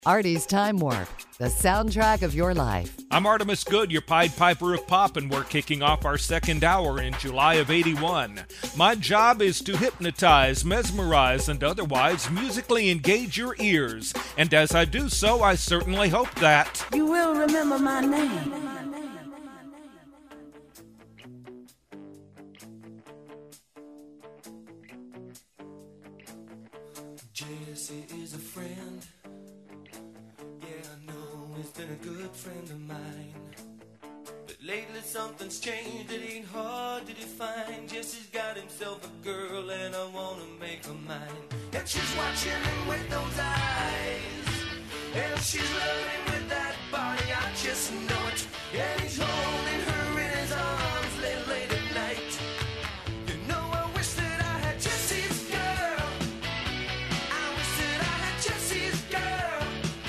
Artie's Time Warp, the soundtrack of your life. I'm Artemis Good, your Pied Piper of Pop, and we're kicking off our second hour in July of '81. My job is to hypnotize, mesmerize, and otherwise musically engage your ears. And as I do so, I certainly hope that you will remember my name. Jesse is a friend. Yeah, I know he's been a good friend of mine. But lately something's changed, it ain't hard to define. Jesse's got himself a girl and I wanna make her mine. And she's watching him with those eyes, and she's loving him with that body, I just know it. And he's holding her in his arms late at night. You know I wish that I had Jesse's girl. I wish that I had Jesse's girl.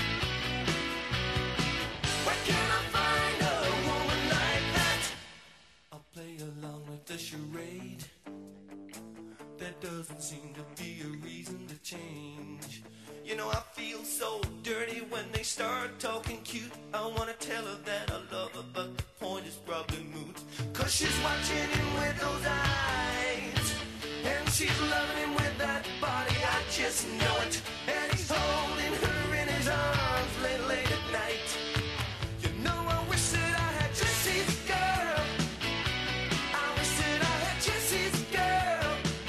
Where can I find a woman like that? I'll play along with the charade. There doesn't seem to be a reason to change. You know I feel so dirty when they start talking cute. I wanna tell her that I love her, but the point is probably moot. Cause she's watching him with those eyes, and she's loving him with that body, I just know it. And he's holding her in his arms late at night. You know I wish that I had Jesse's girl. I wish that I had Jesse's girl.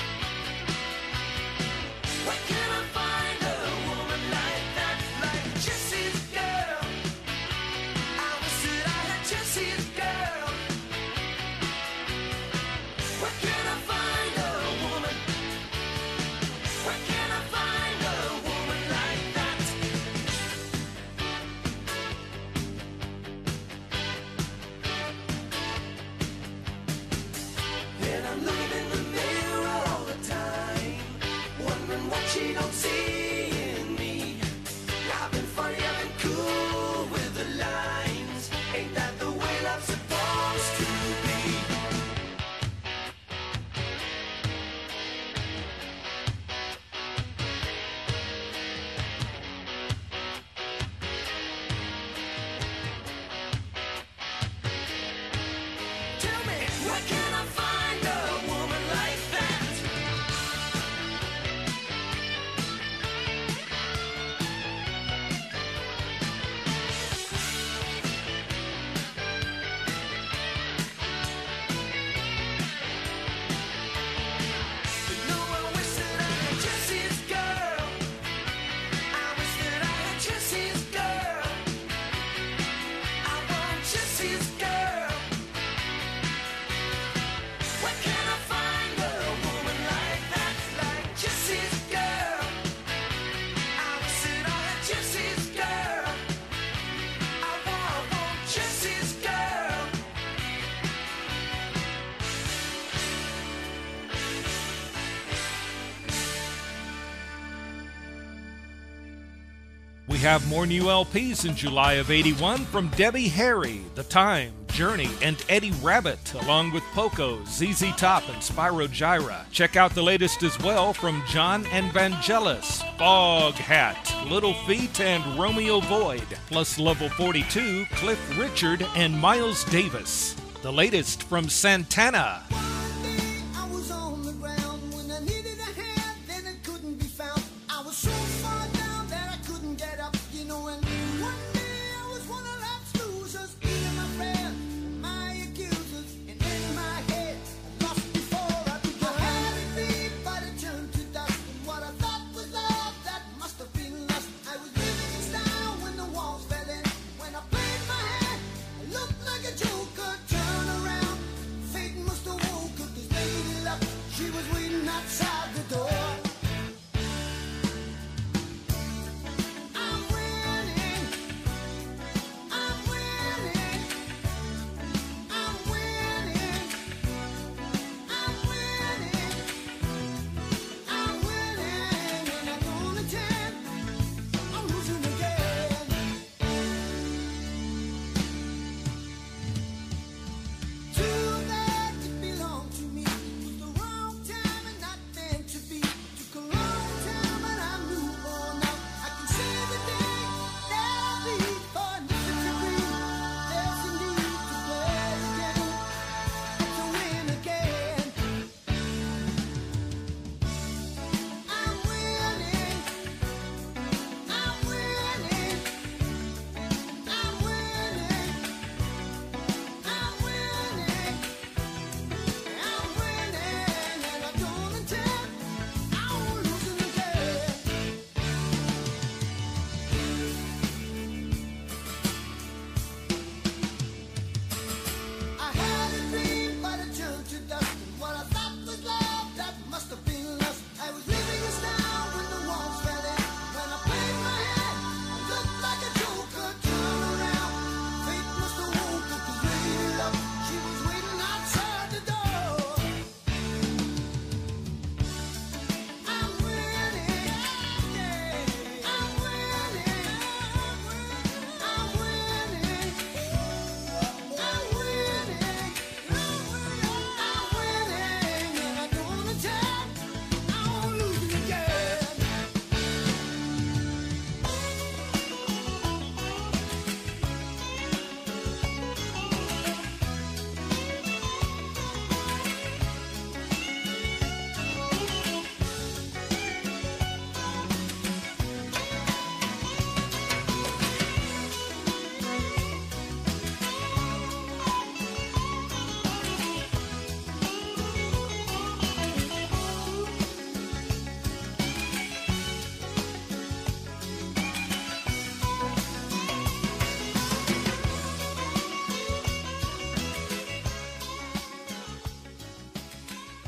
Where can I find a woman like that, like Jesse's girl? I wish that I had Jesse's girl. Where can I find a woman? Where can I find a woman like that? And I'm looking in the mirror all the time, wondering what she don't see in me. I've been funny, I've been cool with the lines. Ain't that the way love's supposed to be? Tell me, where can I find a woman like that? You know I wish that I had Jesse's girl. I wish that I had Jesse's girl. I want Jesse's girl. Where can I find a woman like that, like Jesse's girl? I wish that I had Jesse's girl. I want Jesse's girl. we have more new LPs in July of '81 from Debbie Harry, The Time, Journey, and Eddie Rabbit, along with Poco, ZZ Top, and Spyro Gyra. Check out the latest as well from John and Vangelis, Fog Hat, Little Feat, and Romeo Void, plus Level 42, Cliff Richard, and Miles Davis. The latest from Santana. One day I was on the ground when I needed a hand, then it couldn't be found. I was so far down that I couldn't get up, you know. And one day I was one of life's losers, being my friend, my accusers, and in my head I lost before I began. I had it big, but it turned to dust, and what I thought was love, that must have been lust. I was living in style when the walls fell in. When I played my hand, I looked like a joker. Turn around, fate must have woke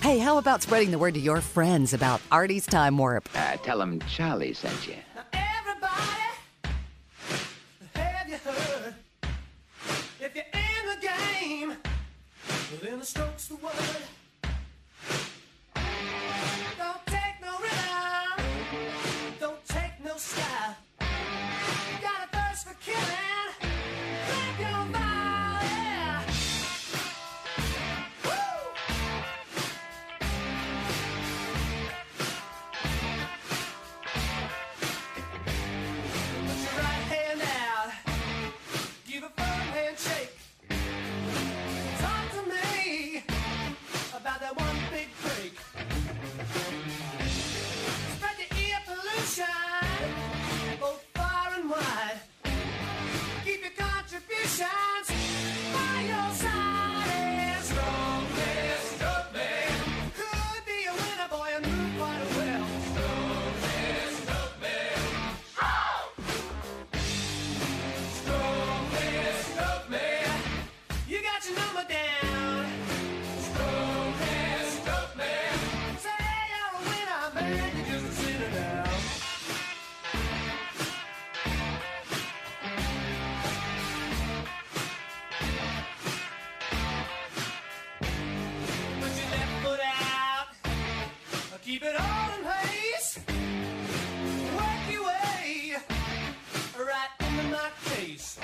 Hey, how about spreading the word to your friends about Artie's Time Warp? Tell them Charlie sent you. Everybody, have you heard? If you're in the game, well, then the stroke's the word. Don't take no rhythm, don't take no style. Got a thirst for killing, drink your vial, yeah. Woo! Put your right hand out, give a firm handshake. Talk to me about that one big break. Spread your ear pollution, both far and wide. Keep your contributions by your side. And strong man, stroke man. Could be a winner, boy, and move quite well. Strong man, stroke man. Strong man, stroke man. You got your number down. Strong man, stroke man. Say you're a winner, man, you're just a sinner now. Put your left foot out. Keep it all in place. Work your way right into my case.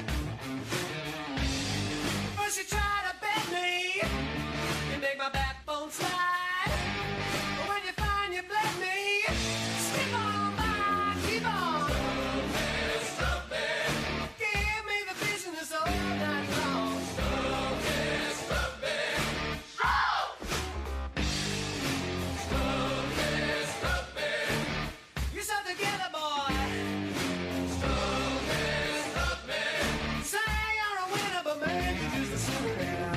First you try to bend me, you make my backbone slide. But when you find you bled me, skip on by, keep on. Give me the business all night long. You're so together, boy. Say you're a winner, but man, you're just a sinner now.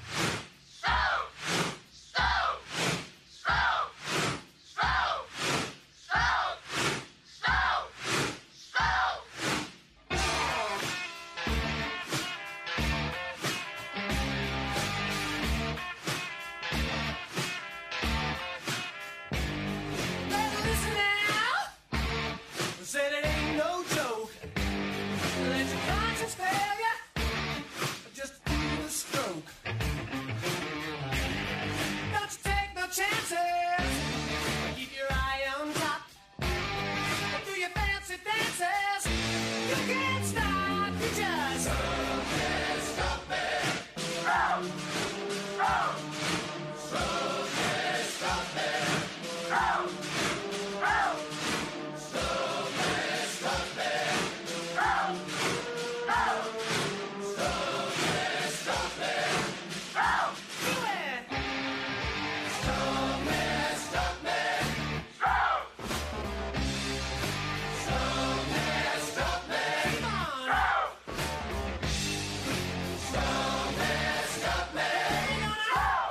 Better listen now. Said it ain't no joke. Let your conscience fail you. Just feel the stroke. Don't you take no chances. Keep your eye on top. Do your fancy dances. You can't stop. You just can't stop it. Do it. Stop me, stop me. Stop me, stop me. Come on. Stop me, stop me. Hang on.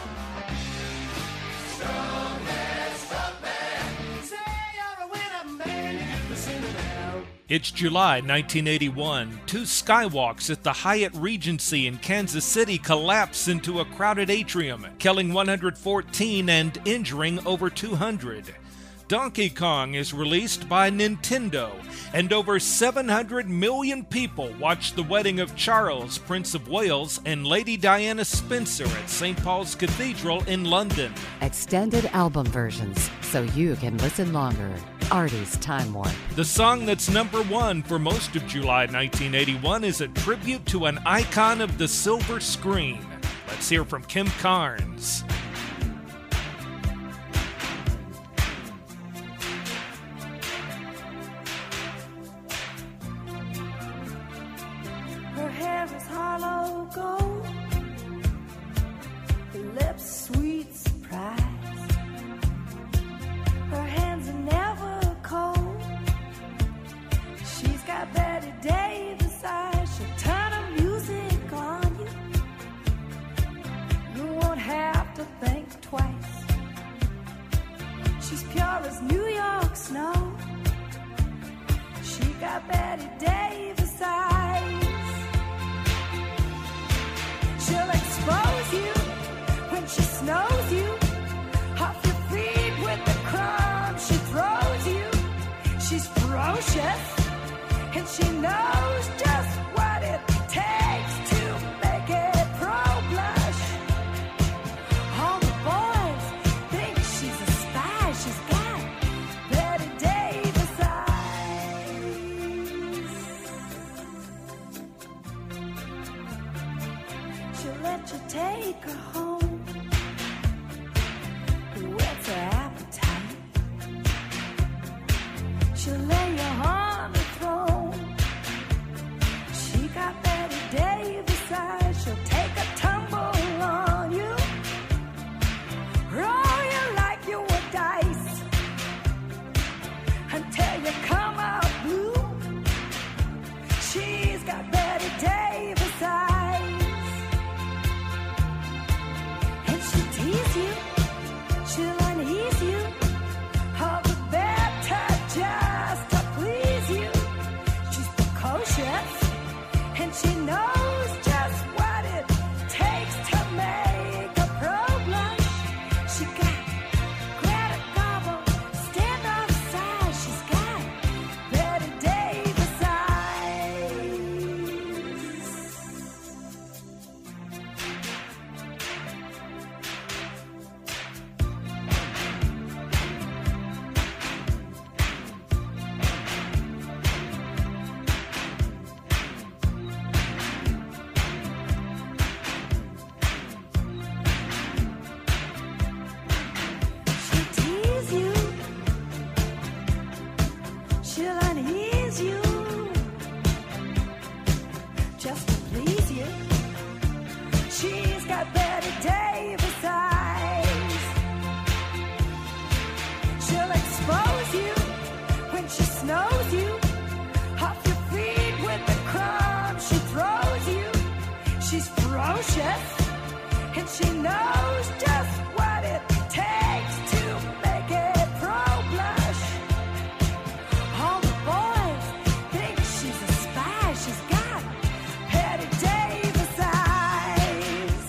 Stop me, stop me. Say you're a winner, man. You're the sinner now. It's July 1981. Two skywalks at the Hyatt Regency in Kansas City collapse into a crowded atrium, killing 114 and injuring over 200. Donkey Kong is released by Nintendo, and over 700 million people watched the wedding of Charles, Prince of Wales, and Lady Diana Spencer at St. Paul's Cathedral in London. Extended album versions, so you can listen longer. Artie's Time Warp. The song that's number one for most of July 1981 is a tribute to an icon of the silver screen. Let's hear from Kim Carnes. Her hair is hollow gold, her lips sweet surprise. Her hands are never cold. She's got Betty Davis eyes. She'll turn her music on you. You won't have to think twice. She's pure as New York snow. She got Betty Davis eyes. she knows just what it takes to make it pro blush. All the boys think she's a spy. She's got Betty Davis eyes. She'll let you take her home. Whet's her appetite? She'll lay you on the throne. She got Betty Davis eyes. She'll take a tumble on you, roll you like you were dice, until you come out blue. She's got Betty Davis eyes. And she'll tease you, she'll unease you, all the better just to please you. She's precocious, and she knows just what it takes to make a pro blush. She got Greta Garbo, stand off side. She's got Betty Davis eyes. She'll tease you, she'll unease you, just to please you. She's got Betty Davis eyes. She'll expose you when she snows you, off your feet with the crumbs she throws you. She's ferocious, and she knows just what it takes to make it pro blush. All the boys think she's a spy. She's got Betty Davis eyes.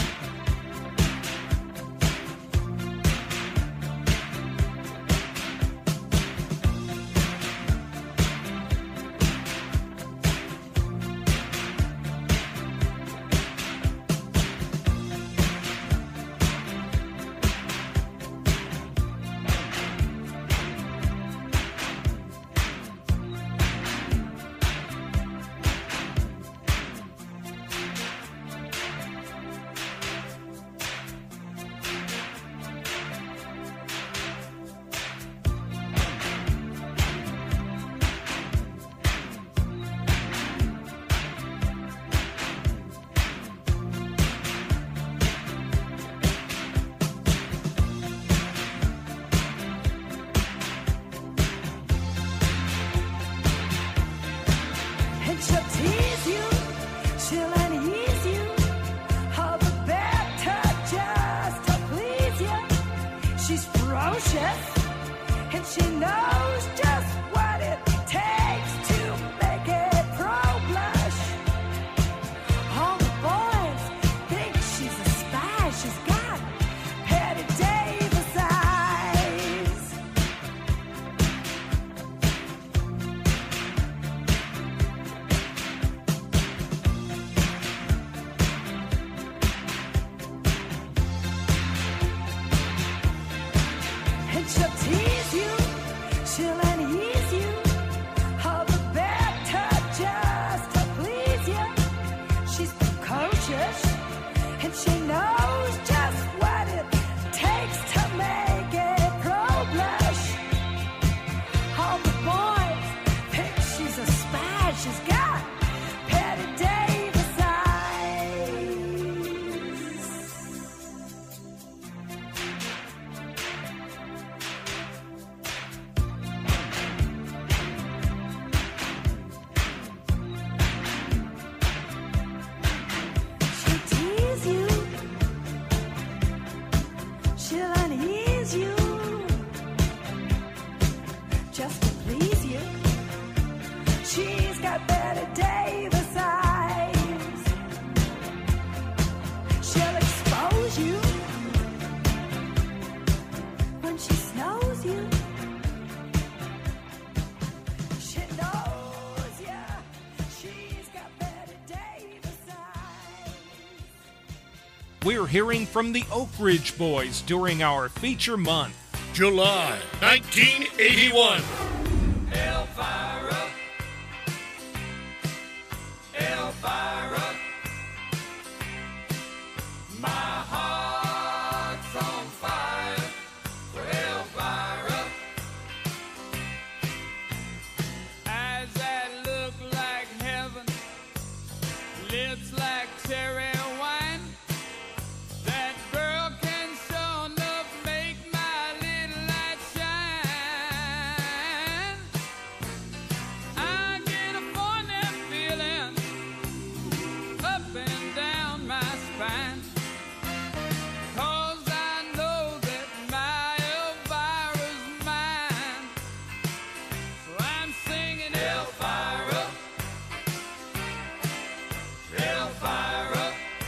And she'll tease you, she'll unease you, all the better just to please you. She's ferocious, and she knows just what it takes to make it pro blush. All the boys think she's a spy. She's got Betty Davis eyes. And she'll tease you, she'll unease you, all the better just to please you. She's precocious, and she knows just what it takes to make it pro blush. All the boys think she's a spy. She's got Betty Davis eyes. She'll tease you, she'll unease you, just to please you. She's got Betty we're hearing from the Oak Ridge Boys during our feature month. July 1981. Elvira, Elvira, my heart's on fire for Elvira. Eyes that look like heaven, lips like cherry wine. That girl can show enough make my little light shine. I get a funny feeling up and down my spine, 'cause I know that my Elvira's mine. So I'm singing Elvira, Elvira,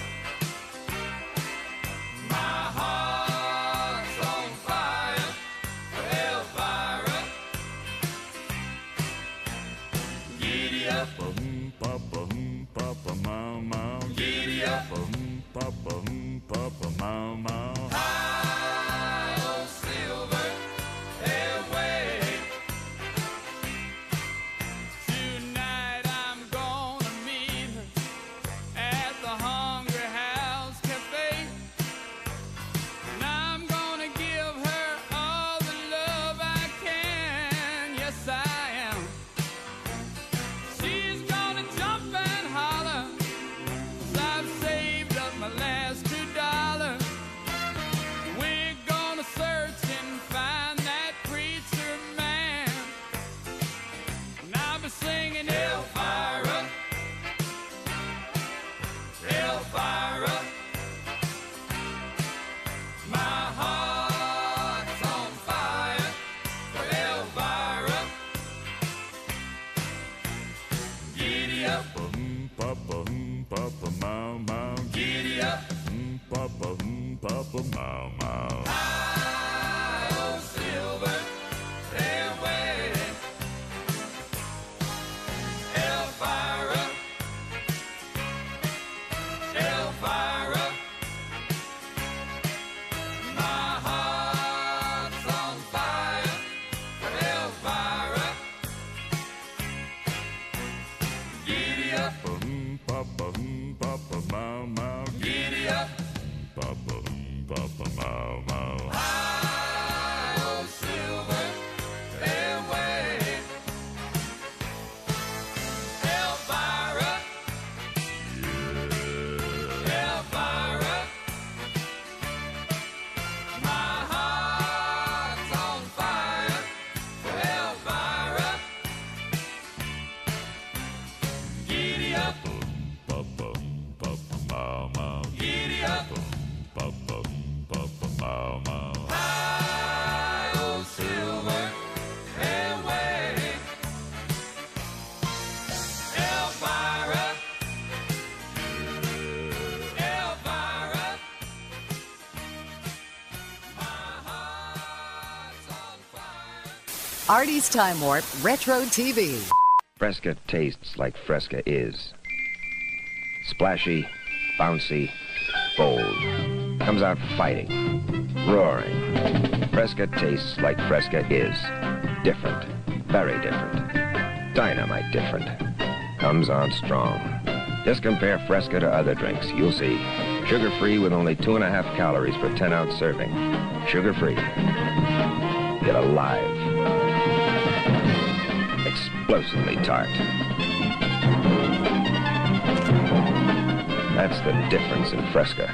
my heart's on fire for Elvira. Giddy up, giddy up, high on silver airway. Tonight I'm gonna meet her at the Hungry House Cafe, and I'm gonna give her all the love I can. Yes, I am. She's gonna jump and holler, 'cause I've saved up my last $2. We're gonna search and find that preacher man, and I'll be singing Elvira, Elvira, my heart's on fire for Elvira. Giddy up, giddy up, high on silver airway. Elvira, Elvira, my heart's on fire for Elvira. Giddy up, giddy up, high on silver airway. Elvira, Elvira, my heart's on fire for Elvira. Giddy up, giddy up, high on silver airway. Elvira, Elvira, my heart's on fire. Artie's Time Warp Retro TV. Fresca tastes like Fresca is. Splashy, bouncy, bold. Comes out fighting, roaring. Fresca tastes like Fresca is. Different, very different. Dynamite different. Comes on strong. Just compare Fresca to other drinks. You'll see. Sugar-free with only 2.5 calories per 10-ounce serving. Sugar-free. Get alive. Explosively tart. That's the difference in Fresca.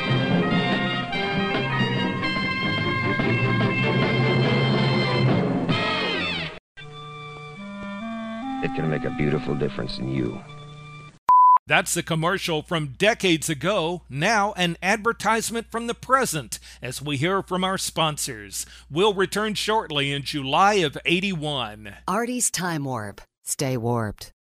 It can make a beautiful difference in you. That's a commercial from decades ago, now an advertisement from the present, as we hear from our sponsors. We'll return shortly in July of '81. Artie's Time Warp. Stay warped.